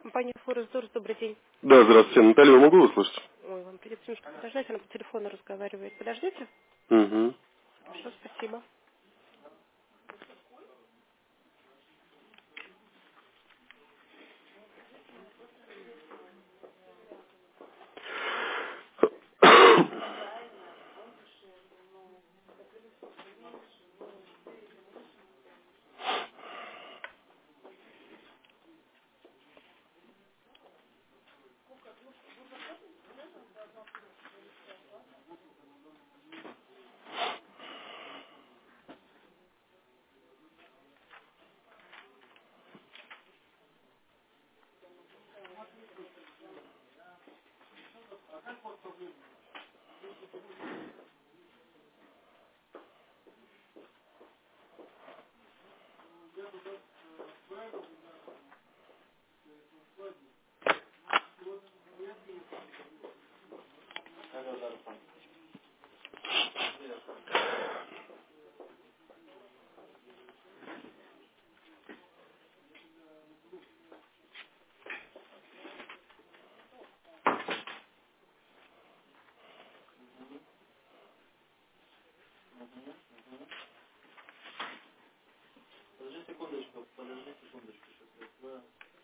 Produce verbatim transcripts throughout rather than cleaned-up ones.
Компания Форестдорс, добрый день. Да, здравствуйте. Наталья, могу услышать? Ой, вам придется немножко подождать, она по телефону разговаривает. Подождите. Угу. Хорошо, спасибо. Подожди секундочку, подожди секундочку, сейчас я открою.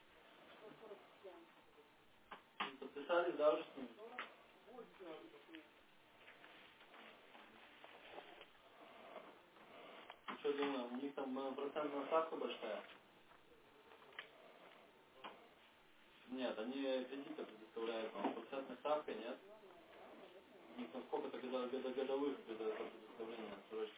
Подписались, да, уже с ними? Ну что думаем, у них там э, процентная ставка большая? Нет, они кредиты предоставляют, но процентная ставка нет. У них там сколько-то годо- годо- годовых предо- предоставления срочки.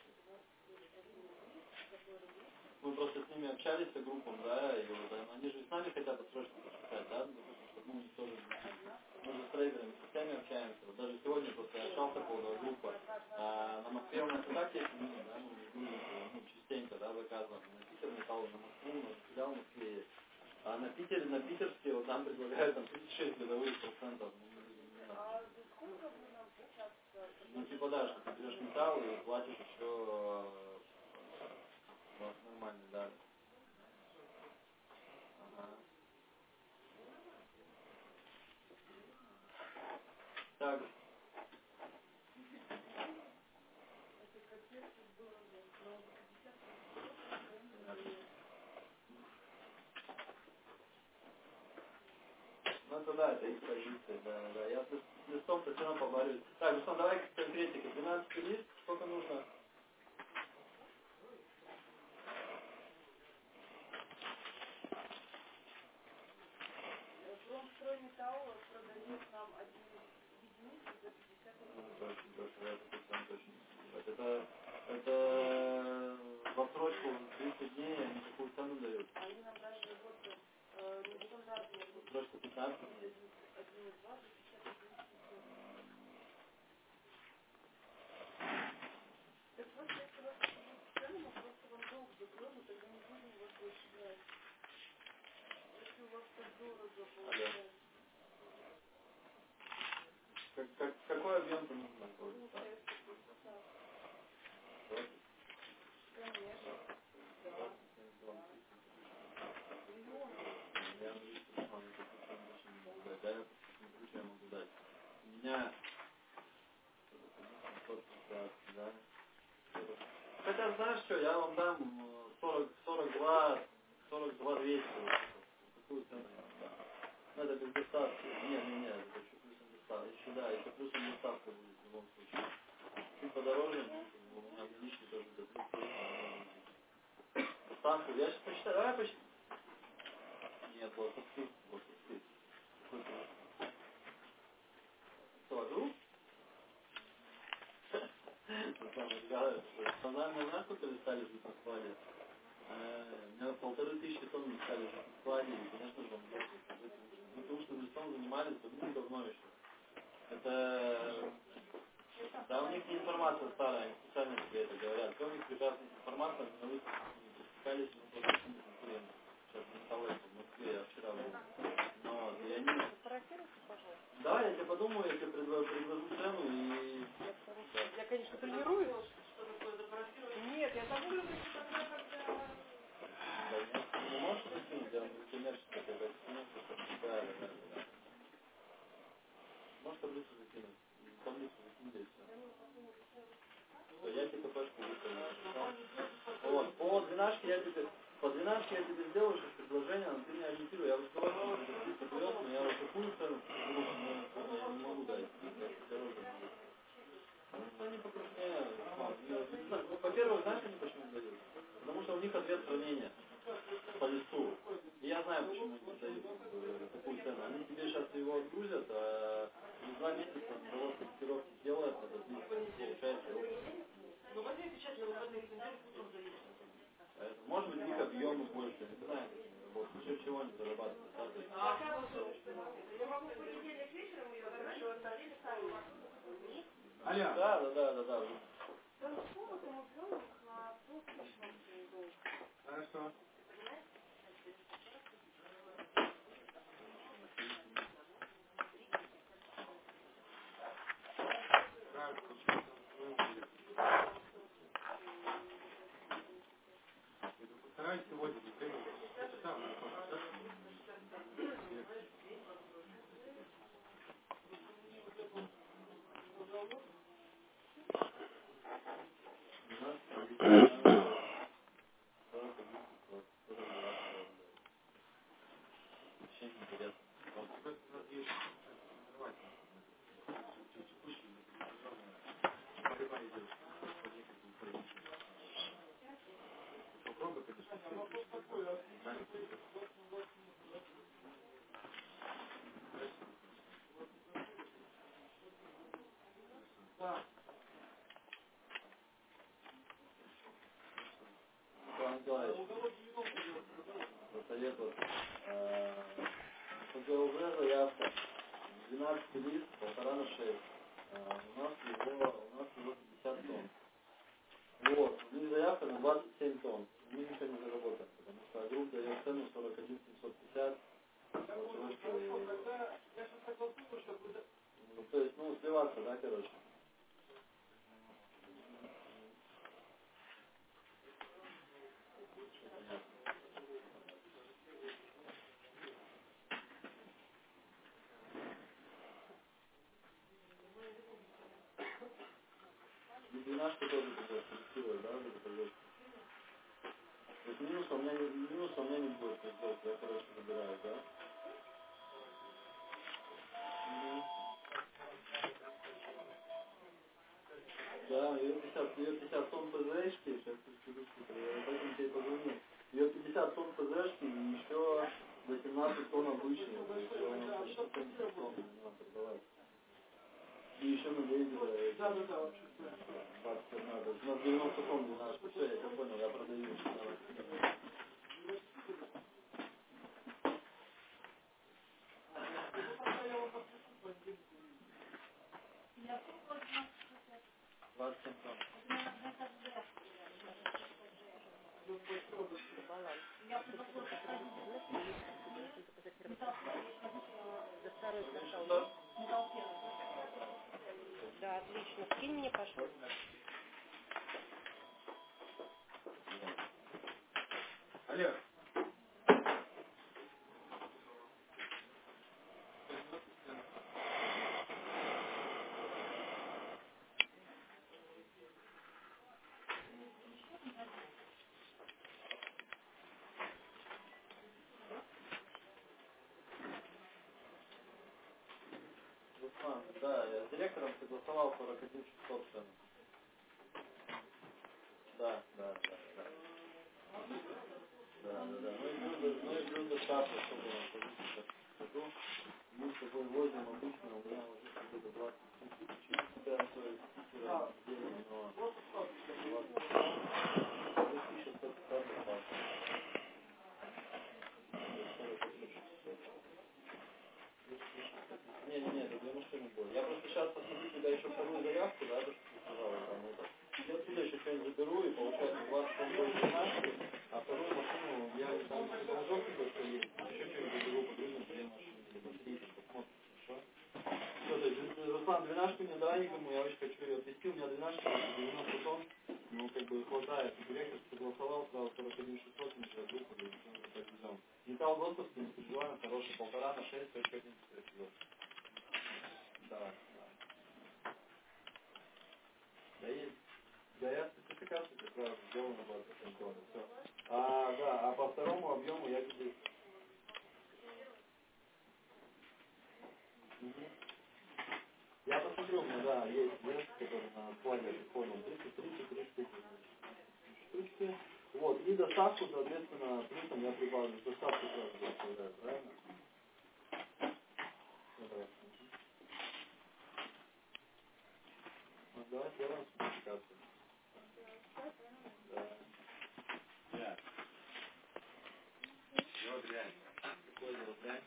Мы просто с ними общались, по группам, да, и вот э, они же и с нами хотят отсрочку подписать, да, допустим, чтобы мы у них тоже, мы же с трейдерами, с всеми общаемся. Вот даже сегодня просто я общался по поводу группы. А, на Москве у нас и так есть люди, да, мы грузим, ну, частенько, да, заказываем. На Питер металл, на Москву, на филиал в Москве есть. А на Питере, на питерские, вот нам предлагают там тридцать шесть годовых процентов. Ну, не знаю. Ну, типа, да, что ты берешь металл и платишь еще э, вот, нормальный, да. Ага. Так, ну это да, это их позиция, да, да, да. Я с с листом-то все равно поборюсь. Так, Руслан, давай к конкретике. двенадцатый лист, сколько нужно? Ну, точно, точно, я это сам точно не знаю. Это, это в отсрочку тридцать дней, они какую цену дают? В отсрочку пятнадцать дней. Алло. Как, как, какой объем-то нужно будет? Так, двадцать, двадцать семь тонн. Я надеюсь, что он такую цену точно не могу дать. Да, я посмотрю, что я могу дать. У меня семьсот пятьдесят, да. Хотя, знаешь что, я вам дам э, сорок, сорок два, сорок два двести. Какую цену я вам дам? Ну, это без доставки. Не, не, не, это еще плюсом доставка. Еще, да, еще плюсом доставка будет в любом случае. Чуть подороже, у меня наличие тоже до тридцать можно будет. Доставку, я сейчас посчитаю, давай посчитаю. Нет, вот спит, вот спит. Какой-то сложу. Наверное, знаешь, сколько листали жить на складе? Э, У меня полторы тысячи тонн листали жить на складе, и, конечно же, вам дорого. Вы потому что листом занимались давно давно еще. Это... Да, у них не информация старая, они специально тебе это говорят. Все у них прекрасная информация, но вы не пересекались, мы просто с ними конкуренты. Сейчас на столе в Москве, я вчера был. Но и они... Да, я тебе подумаю, я тебе предложу, предложу цену и... Да. Я, конечно, тренируюсь. Нет, я забыла. Да нет, ты не можешь закинуть, я вам коммерчески это скину. скинуть. Таблицу закиньте и все. Все, я тебе КПшку выставлю. Вот, по двенадцати я тебе, по двенадцати я тебе сделаю сейчас предложение, но ты не агитируй. Я бы с удовольствием тебе привез, но я вот такую цену группу я не могу дать. Потому что они покрупнее. Ну, во-первых, знаешь, они почему дают? Потому что у них ответ сравнения по листу. И я знаю, почему они дают э, такую цену. Они тебе сейчас его отгрузят, а через два месяца завод корректировки делает, этот лист получается его. Ну, возьми печать на выходных недель, утром заедешь. Поэтому, может быть, их объемы больше, не знаю, вот, еще чего они зарабатывают. Да, то есть, А как вот, я могу в понедельник вечером ее забрать, что остальные сами. Алло. Да, да, да, да, да. Да ну сколько там объемов на двухтысячном долг? Хорошо. Постараюсь сегодня, очень интересно. Николай Николаевич, посоветую. По ГЛВ заявка двенадцать лист, полтора на шесть. А, у нас его, у нас его пятьдесят тонн. Вот, у них заявка на двадцать семь тонн. Мы ничего не заработаем, потому что групп дает цену сорок один семьсот пятьдесят. Ну, то есть, ну, сливаться, да, короче. И двенадцать тоже будет корректировать, да, вот это вот. То есть минуса у меня не, минуса у меня не будет, то есть, я, короче, забираю, да? Мгм. Да, ее пятьдесят, ее пятьдесят тонн ПЗшки, сейчас я скажу, что я поэтому тебе позвонил. Ее пятьдесят тонн ПЗшки и еще восемнадцать тонн обычные, то есть ее почти семьдесят тонн надо продавать. И еще на лейзере двадцать надо. У нас девяносто тонн не надо. Все, я тебя понял, я продаю. двадцать семь тонн. За второй квартал. Да, отлично. Скинь мне, пожалуйста. Алло. Руслан, да, я с директором согласовал сорок один шестьсот цену. Да, да, да, да. Да, да, да. Ну и плюс, ну и плюс доставка, чтобы вам скажу, сейчас скажу. Мы с тобой возим обычно, у меня ложится где-то двадцать тысяч, да, то есть Питера в день, но двадцать тысяч сто пятьдесят доставка. То есть сорок один шестьсот. Не-не-не, это две машины будет. Я просто сейчас посмотрю тебя еще вторую заявку, да, то, что ты сказала, там, это. Я отсюда еще что-нибудь заберу, и получается двадцать тонн будет двенадцать, а вторую машину я там положил тебе, что есть, еще что-нибудь заберу, погрузим две машины, или батареи, там, посмотрим, хорошо? Все, то есть, Руслан, двенадцать не давай никому, я очень хочу ее отвезти, у меня двенадцать девяносто тонн, ну, как бы хватает, и директор согласовал, сказал сорок один шестьсот, мы сейчас выходим, и мы повезем. Металл доступ, не переживаем, хороший, полтора на шесть, точка один. Давай. Да, есть лес, который на складе понял, тридцать три штуки. штуки. Вот, и доставку, соответственно, плюсом я прибавлю, доставку сразу доставляю, правильно? Да. Ну, давай сделаем спецификацию. Да. Да. Дело дрянь. Какое дело дрянь?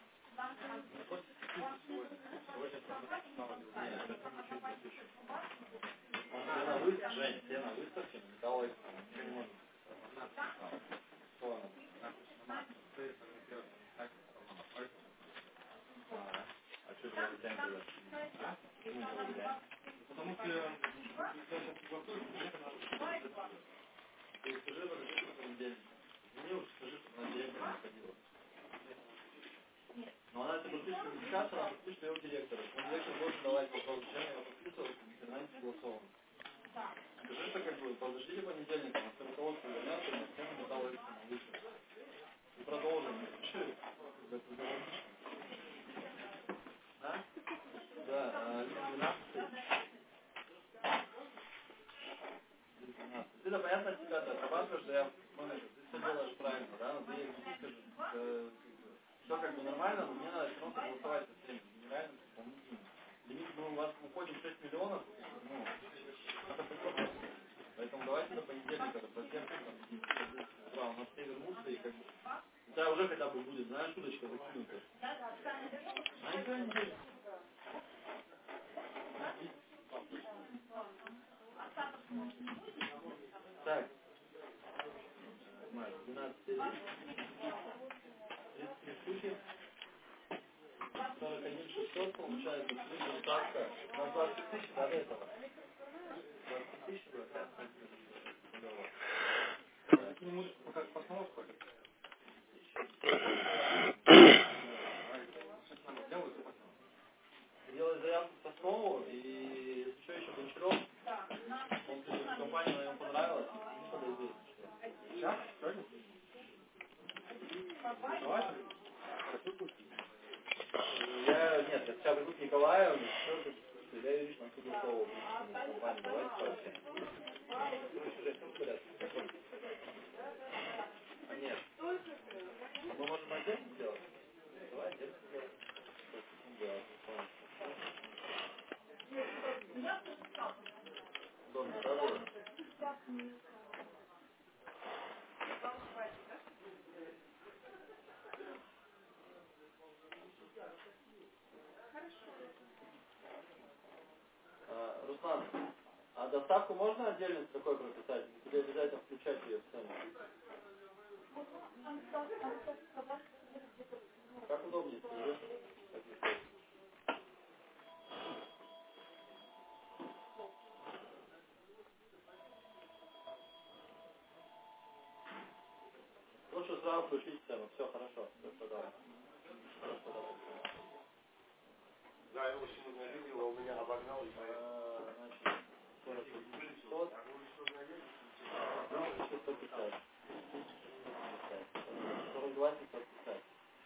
Он тебе на выставке, Жень, тебе на выставке, металлой, ничего не может. Что она? А, а что дело дрянь тогда? А? Почему дело дрянь? Потому что ты скажи, подожди, что понедельник. Мне уж скажи, что на директора не ходила. Но она это подпишет коммуникацию, она подпишет его директора. Он директор должен давать вопрос, зачем я его подписывал, если ни хрена не согласован. Скажи, что как бы подождите понедельника, на все руководство вернется, на всем металл экстренно выше. И продолжим. Напиши. А? Да, а, двенадцать. Ты-то понятно от себя, ты отрабатываешь, да я менеджер, ты все делаешь правильно, да, но ты ей скажешь, э, все как бы нормально, но мне надо все равно согласовать со всеми генеральным исполнителем. Лимит, мы у вас уходим шесть миллионов, ну, это прикольно. Поэтому давайте до понедельника, до потерпим, там, да, у нас все вернутся, и как бы, у тебя уже хотя бы будет, знаешь, удочка закинутая. А никто не будет. Так, двенадцать, тридцать три штуки. сорок один шестьсот получается, плюс доставка на двадцать тысяч до этого. двадцать тысяч будет, да? Ну, может, пока постановка. Делать заявку в основу, и если что, еще Гончаров, он придет в компанию, она ему понравилась, не подойдет. Сейчас? Сегодня? Давайте. Я, нет, я сейчас приду к Николаю, я ее лично отсюда слово в компании, давайте пообщаемся. А нет. Мы можем отдельно сделать? Давай отдельно сделаем. Делать. Удобно, да, было? А, Руслан, а доставку можно отдельно с такой прописать? Или обязательно включать ее в цену? Как удобнее, скажи? Лучше сразу включить цену. Все хорошо. Все, давай. Хорошо, давай. Да, я его сегодня видел, а у меня обогнал и поехал. Значит, сорок шестьсот. Ну, сто пятьдесят. сорок два семьсот пятьдесят.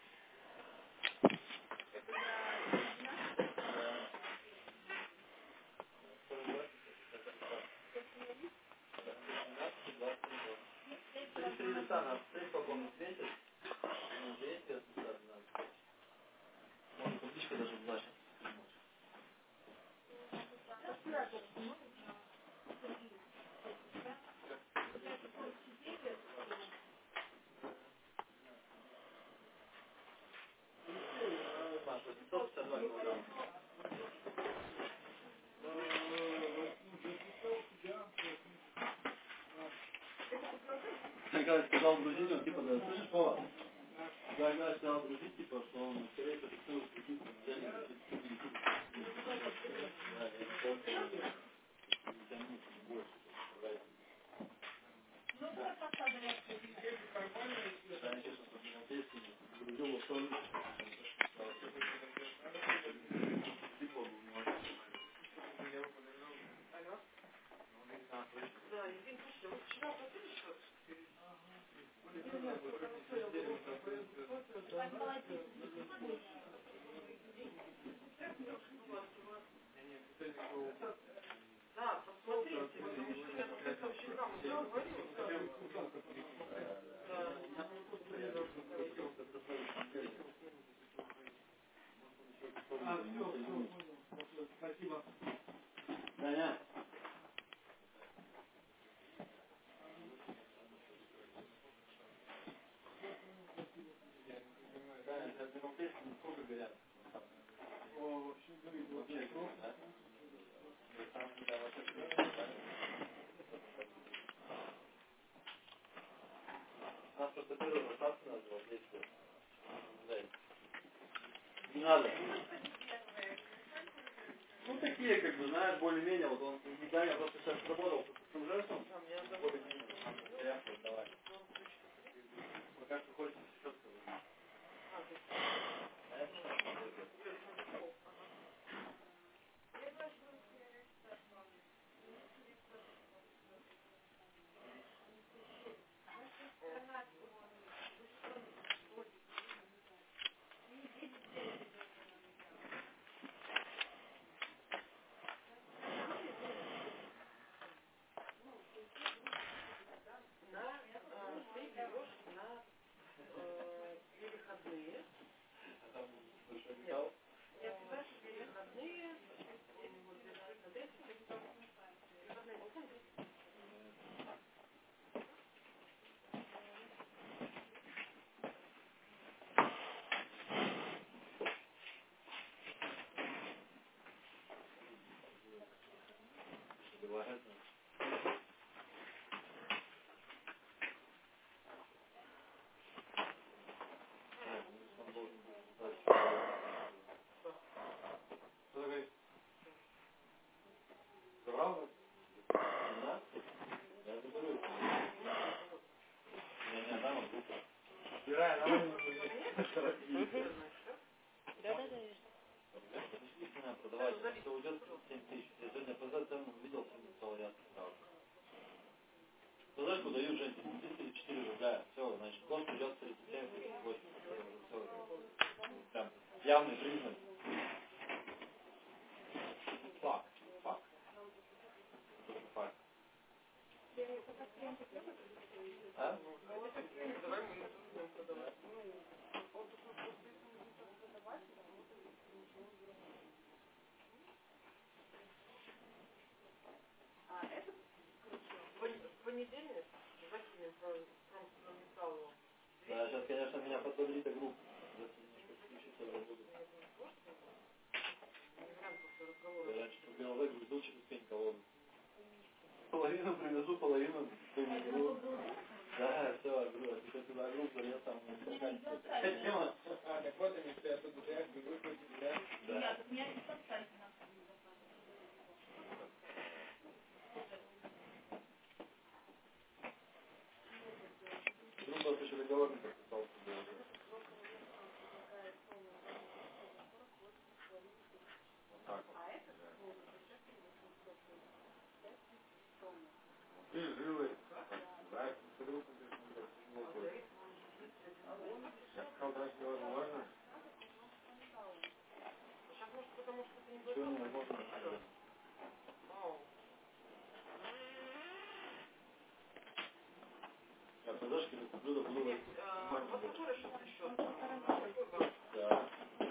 Три листа на три, сколько он весит? Ну, двести, однадцать. Может, табличка даже влажная. Маша, сто пятьдесят два килограмма. Я когда сказал грузить, он типа, да, слышишь, Вова? Я когда сказал грузить, типа, что он скорее всего фиксирует грузить, цели, Да, Евгений, слушайте, вы вчера платили счет? Да, посмотрите, потому что я тут это вообще там уже говорила. Спасибо. Даня. Да, сейчас демократии сколько горят. О, вообще говорит, вообще круг, да? Там, да, вообще круг, да? Нас просто первый ротация надо было вместе. Не надо. Ну, такие, как бы, знаешь, более-менее, вот он, Даня просто сейчас работал с Ужесом. Я давай. Пока что хочется еще сказать. На, э, ты берешь на э, две выходные. Нет, нет, ты знаешь, две выходные, вот две выходные, выходные не помню. Бывает. Он должен быть. Что говорит? Правда? Да? Я заберу. Я не отдам, он быстро. Убирай, давай. Да, да, да. Действительно, продавать. Все уйдет семь тысяч. Я сегодня продать цену увидел, сегодня стало ясно сразу. Продажку дают женщине тридцать четыре рубля. Все, значит, кост идет тридцать семь тридцать восемь. Все, прям явный признак. Факт. Факт. Факт. А? Давай мы будем продавать. А это в понедельник закинем про металлу. Да, сейчас, конечно, меня подбодрит группа. Если немножко включиться, я буду. Я раньше пробил в игру, был через пень колоду. Половину привезу, половину привезу. Да, все, грубо. Теперь туда группу залез, там не скакать. Тема. А, так вот они стоят тут уже, выкрутили, да? Да. Нет, меня не подставить на группа еще договорник подписался. Вот так вот. Ты живой. Да, группа здесь. Я сказал, да, невозможно. Сейчас, может, потому что ты не Все невозможно. Я подошки куплю, да буду. Вот который сейчас еще. Да.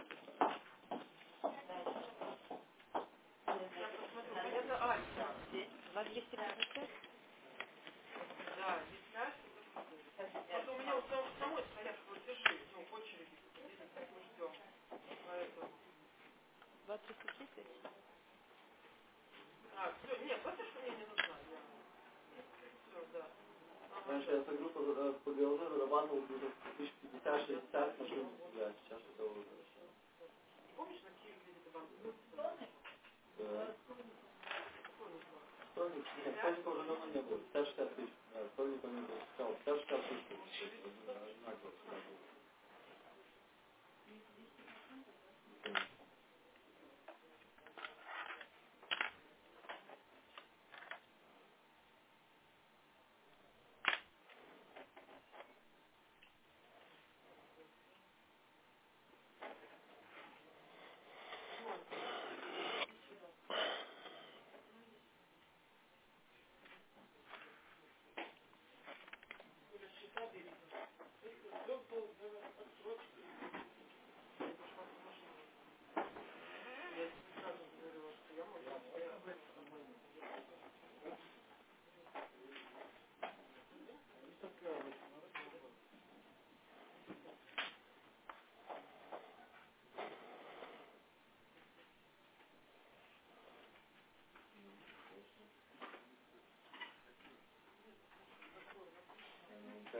Это Альфа. Вас есть сертификат? Да, есть Альфа. Вот у меня у самой стоят платежи, ну, в очереди, как мы ждем. Поэтому. двадцать тридцать? А, все, нет, платеж мне не нужна. Все, да. Раньше я эта группа по ГЛЗ зарабатывал где-то тысяч пятьдесят шестьдесят машин. Да, сейчас это уже хорошо. Помнишь, на Киеве где-то банк? Да. Вторник? Нет, вторника уже давно не было. пятьдесят шестьдесят тысяч. Да, вторник он не пропускал. пятьдесят шестьдесят тысяч. Одинаково всегда было.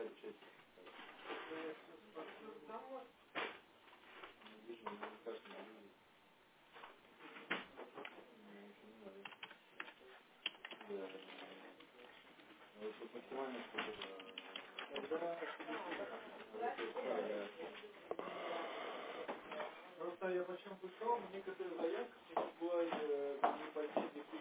какая-то часть. Не вижу, мне кажется, не вижу. Да. Вот тут максимально сколько. Просто я почему пришел, некоторые заявки бывают не пойти, не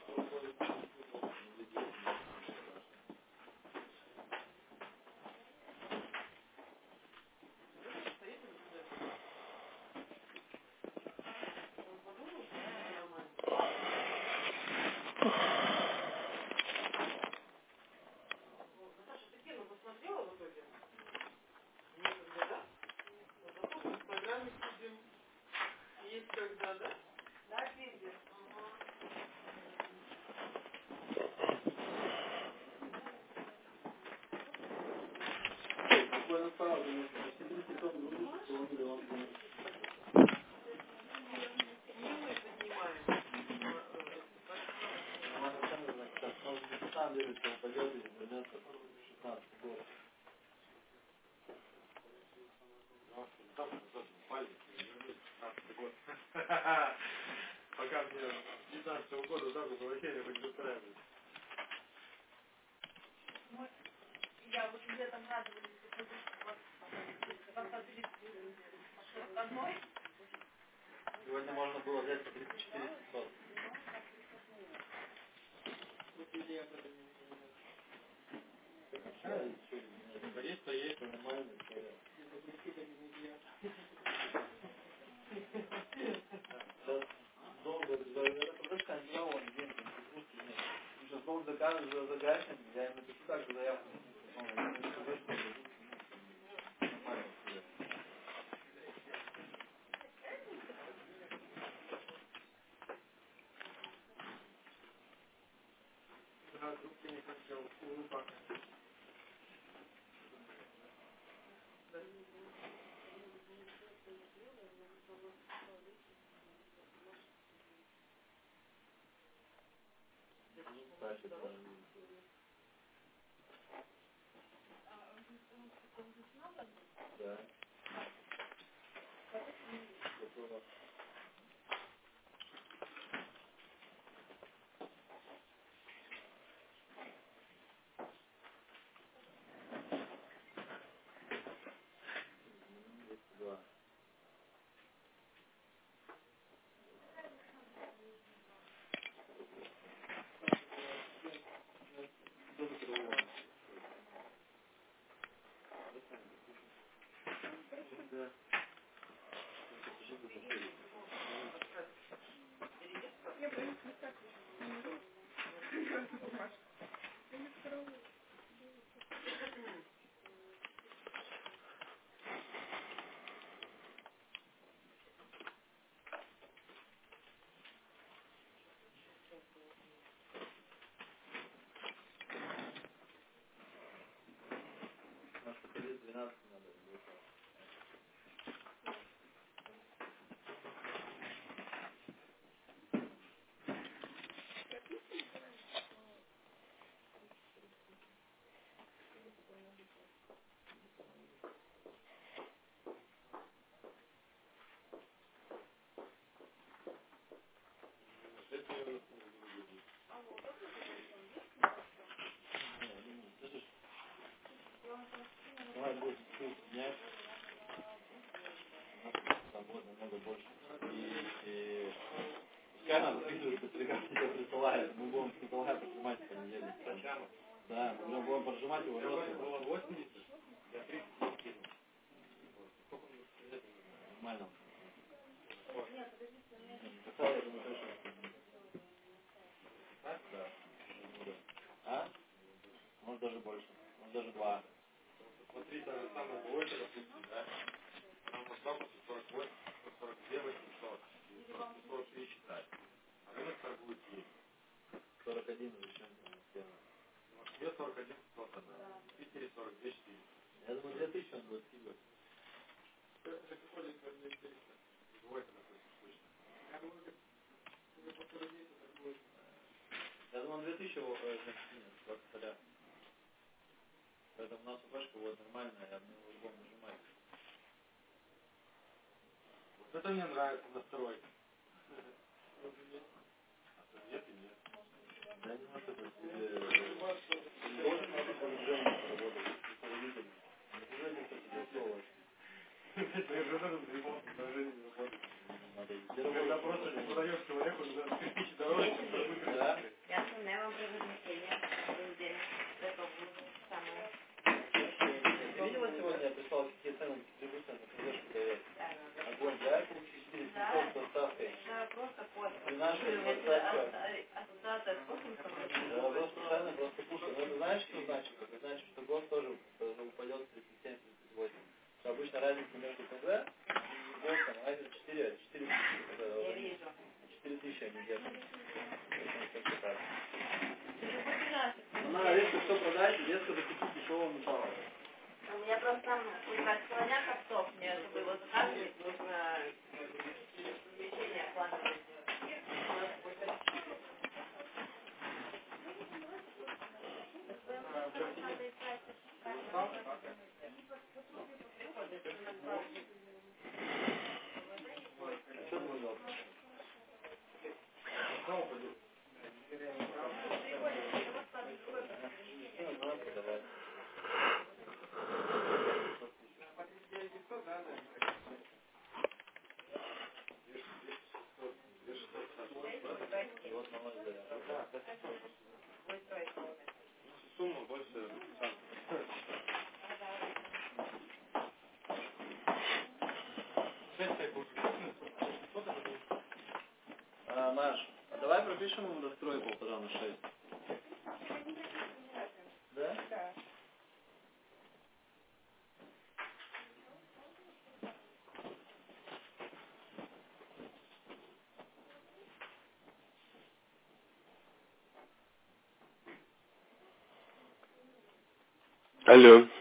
Наташа, ты кино посмотрела в итоге? Некогда, да? Вот зато в Инстаграме сидим. Есть когда, да? Да, пиздец. Ага. буквально стало, почти тридцать тонн грузишь, автомобиля вам будет. Не мы поднимаем. Нормально цены, значит, так, может быть, на самом деле, что упадет и вернется шестнадцатый год. Пока мне девятнадцатого года сразу возвращение будет устраивать. Я вот летом радовались, одной. Сегодня можно было взять по тридцать четыре семьсот. Есть, то есть, нормально. Сейчас долго, это просто не он, деньги, сейчас долго заказываю за гасим, я им напишу так же заявку. Да. Да. Может, это двенадцать надо. Давай будет снять, там будет намного больше. И, и пускай нам записывают, что телеграм тебя присылает. Мы будем с Николаем прожимать в понедельник. Да, мы будем прожимать его. Было восемьдесят, я тридцать кинул. Нормально. Писал я думаю, точно. Да. А? Может даже больше. Может даже два. Смотри, там самое больше, допустим, да? Нам по стопусу сорок восемь, сорок две восемьсот. И сорок три считать. А рынок торгует есть. сорок один зачем? В Москве сорок один сто она. В Питере сорок две четыреста. Я думаю, две тысячи он будет скидывать. Это какой две четыреста? Двойка допустим, точно. Я думаю, как по сорок десять это будет. Я думаю, две тысячи его скинет, двадцать поля. Поэтому у нас УПшка вот нормальная, я на любом нажимаю. Вот это мне нравится настройка. Нет и нет. Да не может это себе... Должен надо поруждение поработать, руководитель. Напряжение это тебе слово. Надо идти Когда работать. просто не подаешь человеку, надо кирпич дороже, чем выкрыть. Да? Я оставляю вам предназначение. Понедельник. Это будет самое. Ты видела сегодня, я прислал какие цены дистрибуции на продажу доверия? Огонь, да? четыре семьсот с доставкой. Да, просто код. И наша двадцатка. Ассоциация с космосом. Да, просто цены просто пушка. Но это знаешь, что значит? Это значит, что год тоже упадет тридцать семь тридцать восемь. Что обычно разница между КЗ и ГОСТом, а это четыре тысячи. Я вижу. четыре тысячи они держат. Ну, надо резко все продать и резко докупить дешевого металла. у меня просто там как слоняк оптов, мне, чтобы его заказывать, нужно помещение плановое. Что ты делал? Сумма больше. А, Маш, а давай пропишем ему дострой полтора на шесть. Да? Да. Алло.